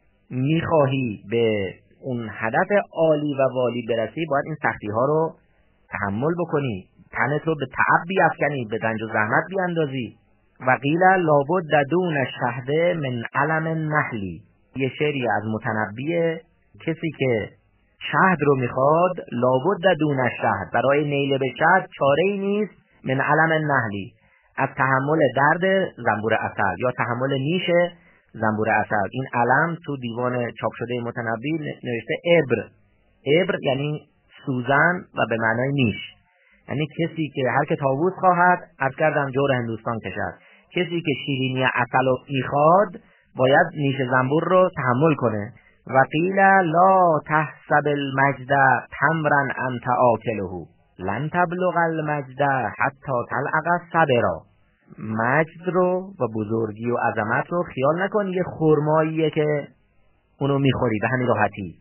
میخواهی به اون هدف عالی و والی برسی، باید این سختی ها رو تحمل بکنی، تنت رو به تعب بیفکنی، به رنج و زحمت بیاندازی. و قیل لابد دون الشهد من علم النحلی. یه شعری از متنبی، کسی که شهد رو میخواد، لابد دون الشهد، برای نیل به شهد چاره‌ای نیست، من علم النحلی، از تحمل درد زنبور عسل یا تحمل نیش زنبور عسل. این علم تو دیوان چاپ شده متنبی نوشته ابر. ابر یعنی سوزن و به معنای نیش. یعنی کسی که هر که طاووس خواهد، عرض کردم جور هندوستان کشد، کسی که شیرینی عسل رو میخواد باید نیش زنبور رو تحمل کنه. و قیل لا تحسب المجد تمرا انت آکله لن تبلغ المجد حتی تلعق الصبرا. مجد رو و بزرگی و عظمت رو خیال نکن یه خرماییه که اونو میخوری به همین راحتی.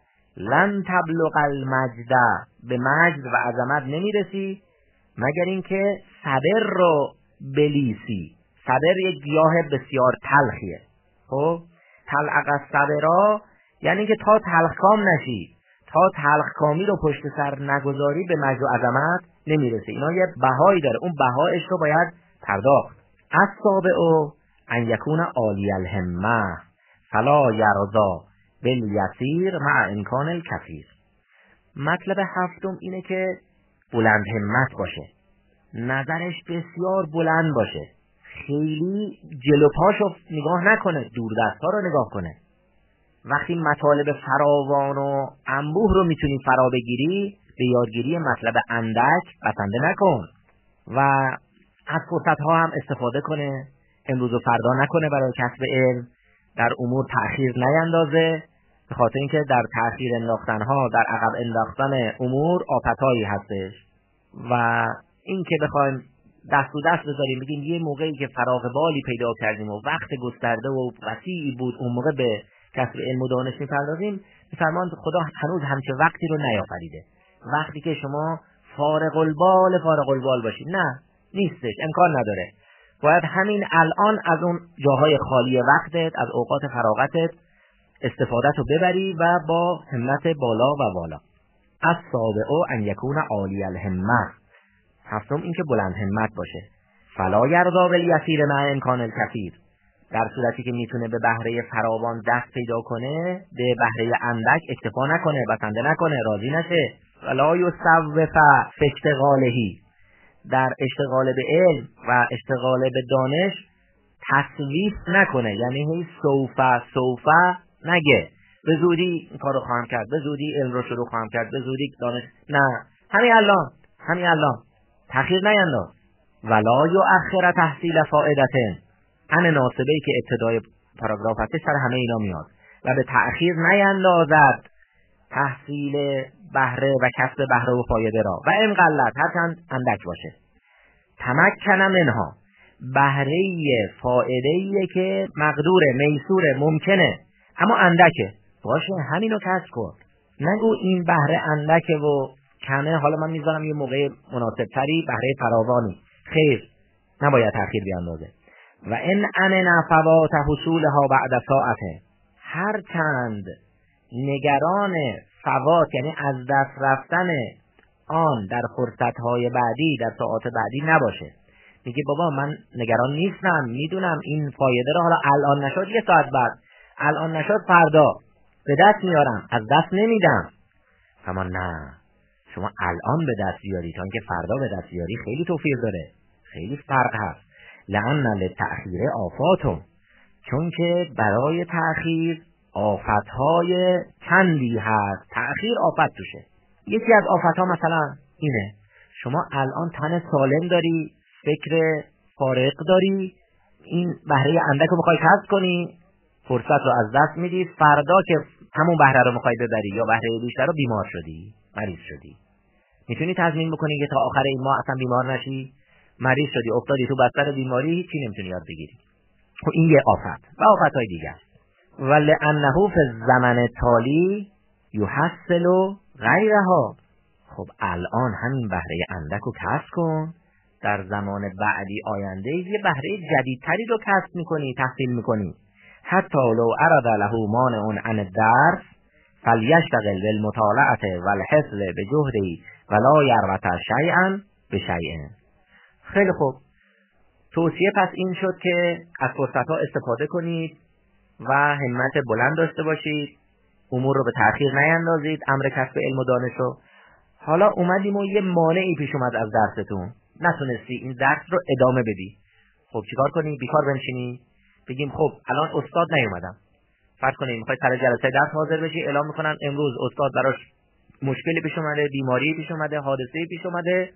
لن تبلغ المجد، به مجد و عظمت نمیرسی مگر اینکه صبر رو بلیسی. صبر یک گیاه بسیار تلخیه. خب تلعق الصبرا یعنی که تا تلخکام نشی، تا تلخکامی رو پشت سر نگذاری به مجد و عظمت نمیرسی. اینا یه بهایی داره، اون بهایش رو باید پرداخت. السابع ان یکون عالی الهمه فلا یرضا بالیسیر مع امکان الکثیر. مطلب هفتم اینه که بلند همت باشه، نظرش بسیار بلند باشه، خیلی جلو پاشو نگاه نکنه، دور دستا رو نگاه کنه. وقتی مطالب فراوان و انبوه رو میتونی فرا بگیری، به یادگیری مطلب اندک بسنده نکن و از فرصت ها هم استفاده کنه، امروز و فردا نکنه برای کسب علم، در امور تأخیر نیندازه، به خاطر اینکه در تأخیر انداختن ها، در عقب انداختن امور آفتایی هستش. و این که بخوایم دست و دست بذاریم بگیم یه موقعی که فراغ بالی پیدا کردیم و وقت گسترده و وسیعی بود اون موقع به کسب علم و دانش می‌پردازیم، می‌فرماند خدا هنوز همچه وقتی رو نیافریده. وقتی که شما فارغ البال فارغ البال باشید، نه نیستش، امکان نداره. باید همین الان از اون جاهای خالی وقتت، از اوقات فراغتت استفادت رو ببری و با همت بالا و بالا. السابع ان یکون عالی الهمه، هفتم این که بلند همت باشه. فلا یرضا بالیسیر مع امکان الکثیر، در صورتی که میتونه به بهره فراوان دست پیدا کنه، به بهره اندک اکتفا نکنه، بسنده نکنه، راضی نشه. ولا یصوف فی اشتغالهی، در اشتغال به علم و اشتغال به دانش تصویف نکنه، یعنی هی سوفا سوفا نگه، به زودی این کارو خواهم کرد، به زودی علم رو شروع خواهم کرد، به زودی دانش، نه، همین الان، همین الان تأخیر نینداز. ولا یؤخر تحصیل فائدتن، ان ناسبه‌ای که ابتدای پاراگراف هست سر همه اینا میاد و به تأخیر نیندازد تحصیل بهره و کسب بهره و فایده را و این قلت هر چند اندک باشه. تمکن منها، بهره فایده‌ای که مقدوره، میسوره، ممکنه اما اندکه، باشه همینو کسب کن. نگو این بهره اندکه و کمه، حالا من میذارم یه موقع مناسب تری بهره فراوانی. خیر، نباید تأخیر بیاندازه. و ان امن فوات حصولها بعد ساعته، هر چند نگران فوات یعنی از دست رفتن آن در فرصتهای بعدی، در ساعات بعدی نباشه. میگه بابا من نگران نیستم، میدونم این فایده رو حالا الان نشد یه ساعت بعد، الان نشد فردا به دست میارم، از دست نمیدم. اما نه، شما الان به دست بیاری تا اینکه فردا به دست بیاری خیلی توفیر داره، خیلی فرق هست. لأن للتأخیر آفاتم، چون که برای تأخیر آفتهای چندی هست. تأخیر آفت توشه. یکی از آفتها مثلا اینه، شما الان تن سالم داری، فکر فارغ داری، این بهره اندک رو میخوای کسب کنی، فرصت رو از دست میدی، فردا که همون بهره رو میخوای ببری یا بهره بیشتر رو بیمار شدی، مریض شدی. میتونی تضمین بکنی که تا آخر این ماه اصلا بیمار نشی؟ مریض شدی، افتادی تو بستر بیماری، هیچی نمیتونی یاد بگیری. خب این یه آفت و آفتهای دیگر. ولانه فی الزمن تالی یحصل غیرها، خب الان همین بهره اندک رو کسب کن، در زمان بعدی آینده یه بهره جدیدتری رو کسب میکنی، تحصیل میکنی. حتی لو اراد له مانع عن الدرس فلیشتغل بالمطالعه والحفظ بجهده ولا یربط شیئا بشیء. خیلی خوب، توصیه پس این شد که از فرصت‌ها استفاده کنید و همت بلند داشته باشید، امور رو به تأخیر نیندازید، امر کسب علم و دانش رو. حالا اومدیم و یه مانعی پیش اومد از درستون، نتونستی این درس رو ادامه بدی. خب چیکار کنی؟ بیکار بنشینی؟ بگیم خب الان استاد نیومدم، فرض کنیم میخوای سر جلسه درس حاضر بشی، اعلام میکنن امروز استاد براش مشکلی پیش اومده، بیماری پیش اومده، حادثه‌ای پیش اومده،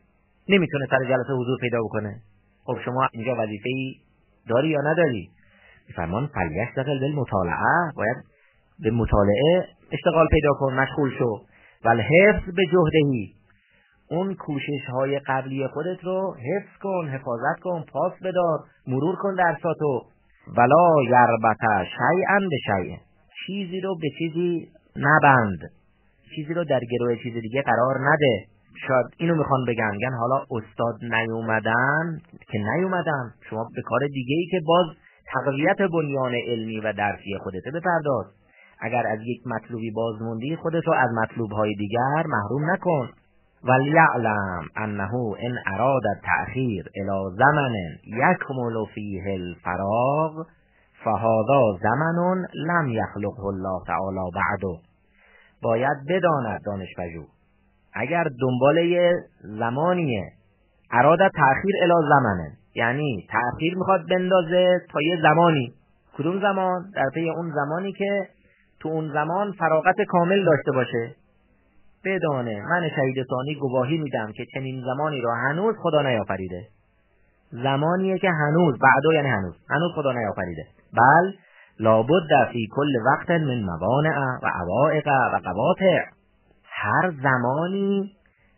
نمیتونه سر جلسه حضور پیدا بکنه. خب شما اینجا وظیفه‌ای داری یا نداری؟ فرمان فلیستقل بالمطالعه، باید به مطالعه اشتغال پیدا کن، مشغول شو. والحفظ به جهدهی، اون کوشش های قبلی خودت رو حفظ کن، حفاظت کن، پاس بدار، مرور کن درساتو. ولا یربط شیئا به شیء، چیزی رو به چیزی نبند، چیزی رو در گروه چیز دیگه قرار نده. شاید اینو میخوان بگن، میگن حالا استاد نیومدن که نیومدن، شما به کار دیگه ای که باز تقویت بنیان علمی و درسی خودت بپرداز. اگر از یک مطلوبی باز موندی، خودت رو از مطلوب‌های دیگر محروم نکن. ولیعلم انه ان اراد التأخیر الی زمن یکمل فیه الفراغ فهذا زمن لم یخلقه الله تعالی بعده. باید بداند دانش پژوه اگر دنبال یه زمانیه، اراد تأخیر الی زمنه، یعنی تأخیر میخواد بندازه تا یه زمانی. کدوم زمان؟ در پی اون زمانی که تو اون زمان فراغت کامل داشته باشه. بدانه من شهید ثانی گواهی میدم که چنین زمانی را هنوز خدا نیافریده. زمانیه که هنوز، بعدو یعنی هنوز هنوز خدا نیافریده. بل لابد فی کل وقت من موانع و عوائق و قواطع، هر زمانی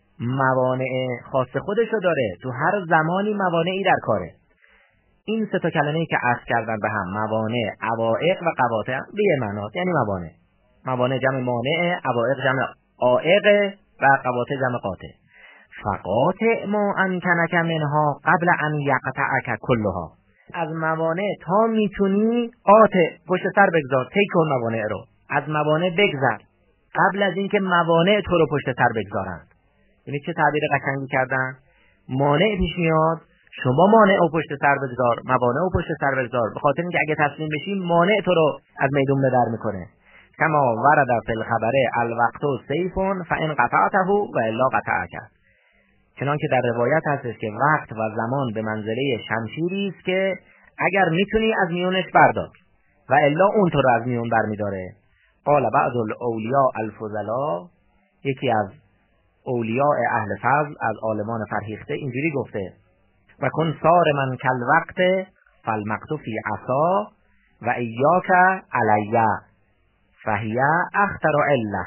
موانع خاص خودشو داره، تو هر زمانی موانعی در کاره. این سه تا کلمه‌ای که عطف کردن به هم، موانع، عوائق و قواطع، به یه معناست، یعنی موانع. موانع جمع مانع، عوائق جمع عائق و قواطع جمع قاطع. فقاطع ما امکنک منها قبل ان یقطعک کلها، از موانع تا میتونی قاطع پشت سر بگذار، طی کن موانع رو، از موانع بگذر قبل از اینکه موانع تو رو پشت سر بگذارن. یعنی چه تعبیر قشنگی کردن؟ مانع پیش میاد، شما مانع رو پشت سر بگذار، موانع رو پشت سر بگذار، به خاطر اینکه اگه تسلیم بشی مانع تو رو از میدون بدر میکنه. کما ورد فی الخبر الوقت سیف فان قطعته و الا قطعک، چنان که در روایت هستش که وقت و زمان به منزله شمشیری است که اگر میتونی از میونش بردار و الا اون تو رو از میون برمیداره. قال بعض الاولیاء الفضلاء، یکی از اولیاء اهل فضل از عالمان فرهیخته اینجوری گفته: و کن صار من کل وقت فالمقت فی عصا و ایاک علیه فهیه اختر عله.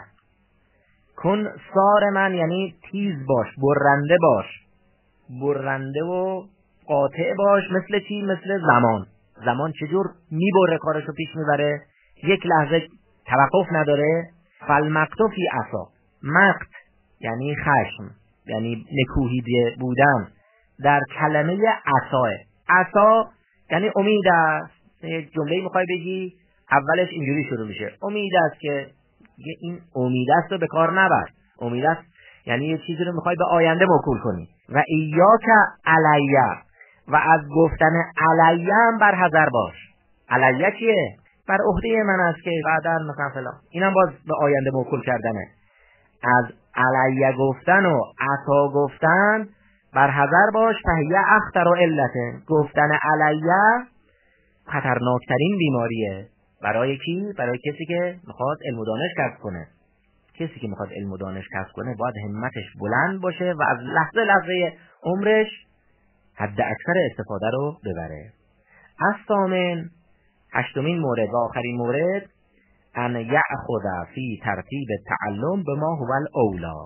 کن صار من یعنی تیز باش، برنده باش، برنده و قاطع باش. مثل چی؟ مثل زمان. زمان چجور میبره کارشو پیش میبره، یک لحظه توقف نداره. فالمقت فی عصا، مقت یعنی خشم، یعنی نکوهیده بودن، در کلمه عصا. عصا یعنی امید است. یه جمله میخوای بگی اولش اینجوری شروع میشه: امید است که این امید است رو به کار نبر. امید است یعنی یه چیزی رو میخوای به آینده موکول کنی. و ایاک علیه، و از گفتن علیه هم بر حذر باش. علیه چیه؟ بر عهده من است که بعداً مثلا فلان، اینم باز به آینده موکول کردنه. از علیه گفتن و عصا گفتن بر حذر باش. فهیه اخطر و علته، گفتن علیه خطرناکترین بیماریه. برای کی؟ برای کسی که میخواد علم و دانش کسب کنه. کسی که میخواد علم و دانش کسب کنه باید همتش بلند باشه و از لحظه لحظه عمرش حد اکثر استفاده رو ببره. الثامن، هشتمین مورد و آخرین مورد، ان یأخذ فی ترتیب تعلم بما هو الاولی،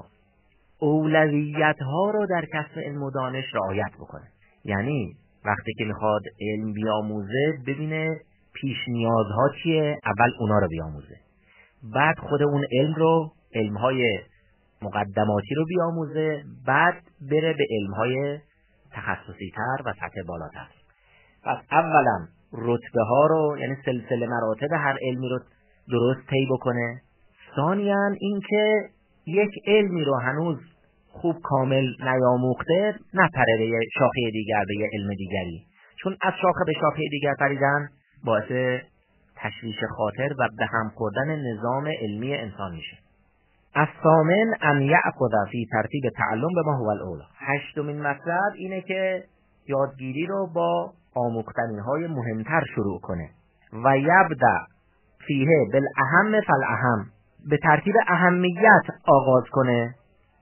اولویت ها رو در کسب علم و دانش رعایت بکنه. یعنی وقتی که میخواد علم بیاموزه ببینه پیش نیازها چیه، اول اونا رو بیاموزه، بعد خود اون علم رو، علمهای مقدماتی رو بیاموزه، بعد بره به علمهای تخصصی تر و سطح بالاتر. پس اولا رتبه ها رو، یعنی سلسله مراتب هر علمی رو درست طی بکنه. ثانیاً اینکه یک علمی رو هنوز خوب کامل نیاموخته نپره به یه شاخه دیگر، به یه علم دیگری، چون از شاخه به شاخه دیگر پریدن باعث تشویش خاطر و به هم خوردن نظام علمی انسان میشه. الثامن ان یأخذ فی ترتیب تعلم بما هو الاولی، هشتمین مطلب اینه که یادگیری رو با آموختنی های مهمتر شروع کنه. و یبدأ فیه بالاهم فالاهم، به ترتیب اهمیت آغاز کنه.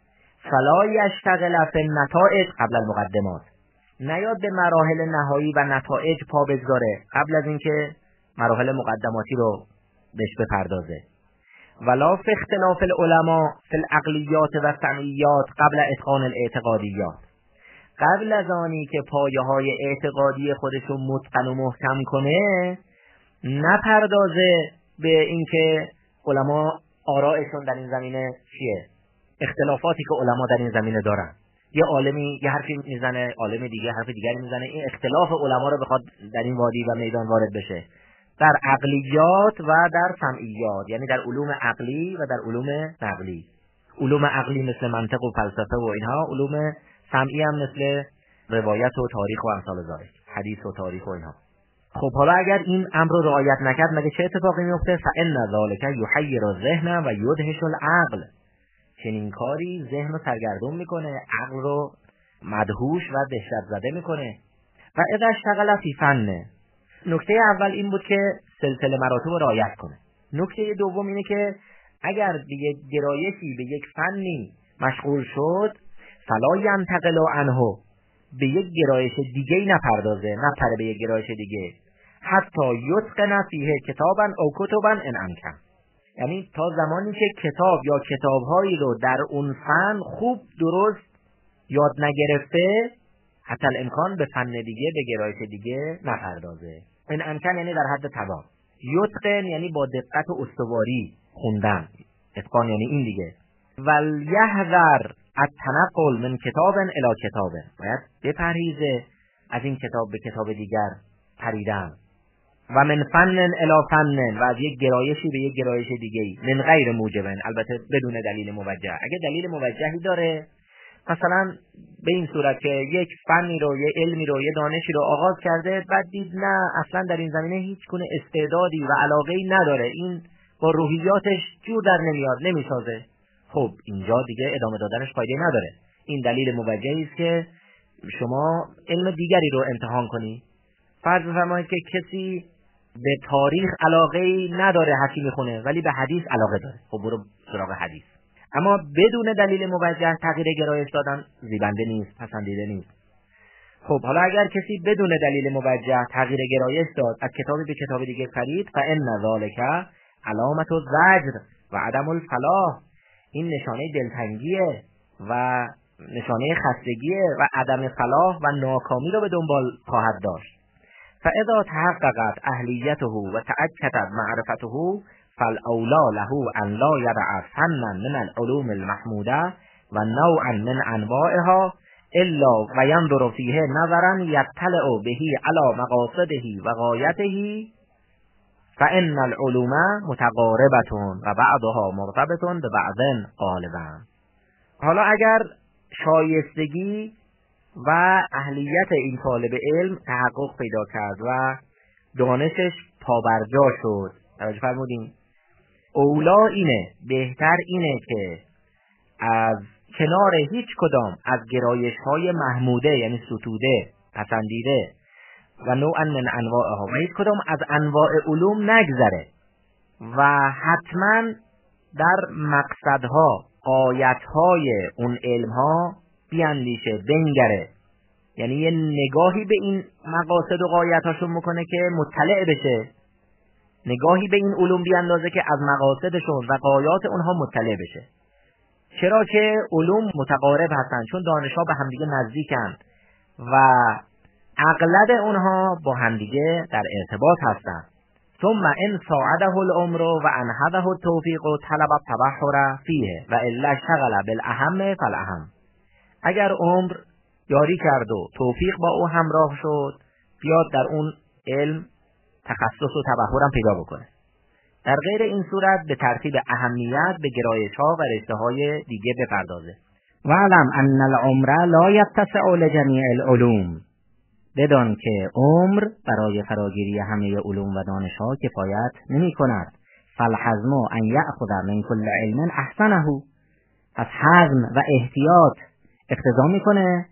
فلا یشتغل فی النتائج قبل المقدمات، نیاد به مراحل نهایی و نتایج پا بگذاره قبل از اینکه مراحل مقدماتی رو بهش بپردازه. ولا فی اختلاف العلماء فی العقلیات و سمعیات قبل اتقان الاعتقادیات، قبل از آنی که پایه های اعتقادی خودش رو متقن و محکم کنه نپردازه به اینکه علما آرائشون در این زمینه چیه، اختلافاتی که علما در این زمینه دارن. یه عالمی یه حرفی میزنه، عالم دیگه حرف دیگری میزنه، این اختلاف علما رو بخواد در این وادی و میدان وارد بشه در عقلیات و در سمعیات، یعنی در علوم عقلی و در علوم نقلی. علوم عقلی مثل منطق و فلسفه و اینها، علوم سمعی هم مثل روایت و تاریخ و امثال ذالک، حدیث و تاریخ و اینها. خب حالا اگر این امر رو رعایت نکرد مگه چه اتفاقی میفته؟ فإن ذلک یحیر الذهن و یدهش العقل، چنین کاری ذهن رو سرگردون میکنه، عقل رو مدهوش و دهشت زده میکنه. و اذا اشتغل فی فن، نکته اول این بود که سلسله مراتب رو رعایت کنه. نکته دوم اینه که اگر به یک گرایشی به یک فنی مشغول شد فلا ینتقل عنه، به یک گرایش دیگه نپردازه، نپره به یک گرایش دیگه، حتی یتقن فیه کتابا او کتبا ان امکن، یعنی تا زمانی که کتاب یا کتابهایی رو در اون فن خوب درست یاد نگرفته حتی الامکان به فن دیگه به گرایش دیگه نپردازه. این امکن یعنی در حد توان، یتقن یعنی با دقت و استواری خوندن، اتقان یعنی این دیگه. ولیحذر التنقل من کتاب الی کتاب، باید بپرهیزه از این کتاب به کتاب دیگر پریدن. و من فن الی فن، و از یک گرایشی به یک گرایش دیگه، من غیر موجبن، البته بدون دلیل موجه. اگه دلیل موجهی داره، مثلا به این صورت که یک فنی رو، یه علمی رو، یه دانشی رو آغاز کرده، بعد دید نه اصلا در این زمینه هیچ گونه استعدادی و علاقه‌ای نداره، این با روحیاتش جور در نمیاد، نمیسازه، خب اینجا دیگه ادامه دادنش فایده نداره. این دلیل موجهی است که شما علم دیگری رو امتحان کنی. فرض بفرمایید که کسی به تاریخ علاقه‌ای نداره، حدیث میخونه، ولی به حدیث علاقه داره، خب برو سراغ حدیث. اما بدون دلیل موجه تغییر گرایش دادن زیبنده نیست، پسندیده نیست. خب حالا اگر کسی بدون دلیل موجه تغییر گرایش داد، از کتابی به کتاب دیگه پرید، فإن ذلک علامت الزجر و عدم الفلاح، این نشانه دلتنگیه و نشانه خستگیه و عدم فلاح و ناکامی رو به دنبال خواهد داشت. فاذا تحققت اهلیته و تأکدت معرفته فالاولا له ان لا یدع فنا من العلوم المحموده و نوعا من انواعها الا و ینظر فیه نظرا یطلع به علی مقاصده و غایته، فان العلوم متقاربه و بعضها مرتبط ببعض غالبا. حالا اگر شایستگی و اهلیت این طالب علم تحقق پیدا کرد و دانشش پابرجا شد، توجه فرمودین، اولا اینه، بهتر اینه که از کنار هیچ کدام از گرایش های محموده یعنی ستوده، پسندیده و نوعا من انواعها و هیچ کدام از انواع علوم نگذره و حتما در مقصدها، غایتهای اون علمها بیاندیشه، بنگره، یعنی یه نگاهی به این مقاصد و غایتاشون میکنه که مطلع بشه، نگاهی به این علوم بیاندازه که از مقاصدشون و غایات اونها مطلع بشه. چرا که علوم متقارب هستن، چون دانش‌ها به همدیگه نزدیکن و اغلب اونها با همدیگه در ارتباط هستن. ثم ان ساعده العمر و انهضه التوفیق و طلب التبحر فیه و الا شغل بالاهم فالاهم، اگر عمر یاری کرد و توفیق با او همراه شد، بیاد در اون علم تخصص و تبحرم پیدا بکنه. در غیر این صورت به ترتیب اهمیت به گرایش ها و رشته های دیگه بپردازه. وعلم ان العمر لا یتسع لجمیع العلوم، بدان که عمر برای فراگیری همه علوم و دانش ها کفایت نمی کند. فالحزم ان یأخذ من کل علم احسنه، پس حزم و احتیاط اقتضا میکنه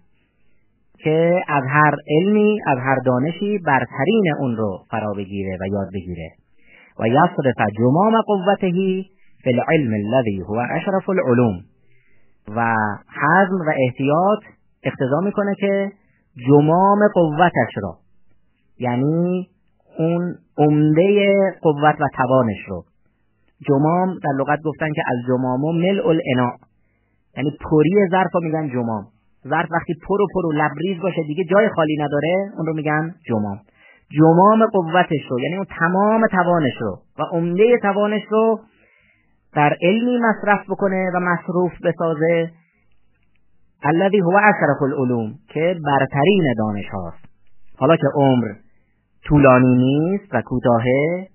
که از هر علمی، از هر دانشی برترین اون رو فرا بگیره و یاد بگیره و یصرف جمام قوته فی العلم الذي هو اشرف العلوم، و حزم و احتیاط اقتضا میکنه که جمام قوتش رو، یعنی اون عمده قوت و توانش رو. جمام در لغت گفتن که از جمامو ملء الاناء، یعنی پری ظرف رو میگن جمام. ظرف وقتی پر و پر و لبریز باشه دیگه جای خالی نداره، اون رو میگن جمام. جمام قوتش رو، یعنی اون تمام توانش رو و عمده توانش رو در علمی مصرف بکنه و مصروف بسازه الذی هو اشرف العلوم، که برترین دانش هاست. حالا که عمر طولانی نیست و کوتاهه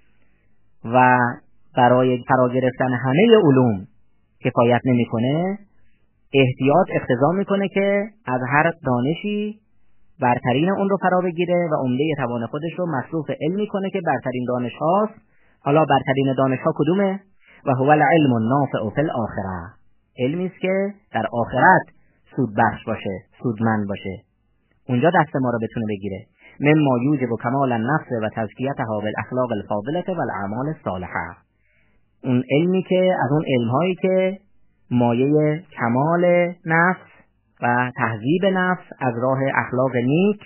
و برای فرا گرفتن همه علوم کفایت نمیکنه، احتیاط اقتضا میکنه که از هر دانشی برترین اون رو فرا بگیره و عمده توان خودش رو مصروف علمی کنه که برترین دانش هاست. حالا برترین دانش ها کدومه؟ و هو العلم النافع فی الاخره، علمی است که در آخرت سود بخش باشه، سودمند باشه، اونجا دست ما رو بتونه بگیره. مما یوجب کمال النفس و تزکیتها بالاخلاق الفاضله و الاعمال الصالحه، اون علمی که از اون علمهایی که مایه کمال نفس و تهذیب نفس از راه اخلاق نیک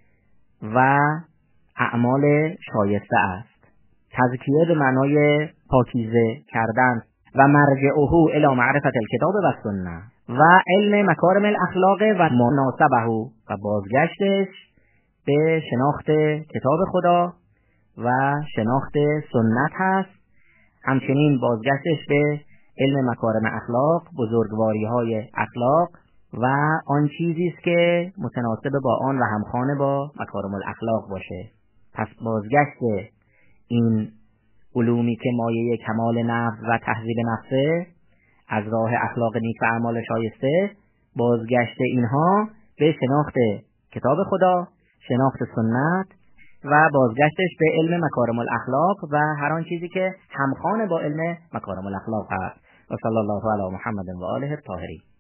و اعمال شایسته است. تزکیه به معنای پاکیزه کردن و مرجعه الی معرفت الکتاب و سنت و علم مکارم الاخلاق و مناسبه و بازگشتش به شناخت کتاب خدا و شناخت سنت هست. همچنین بازگشتش به علم مکارم اخلاق، بزرگواری های اخلاق و آن چیزی است که متناسب با آن و همخوان با مکارم الاخلاق باشه. پس بازگشت این علومی که مایه کمال نفس و تهذیب نفسه از راه اخلاق نیک و اعمال شایسته، بازگشت اینها به شناخت کتاب خدا، شناخت سنت و بازگشتش به علم مکارم الاخلاق و هر آن چیزی که همخوان با علم مکارم الاخلاق هست. و صلی الله علی محمد و آله الطاهرین.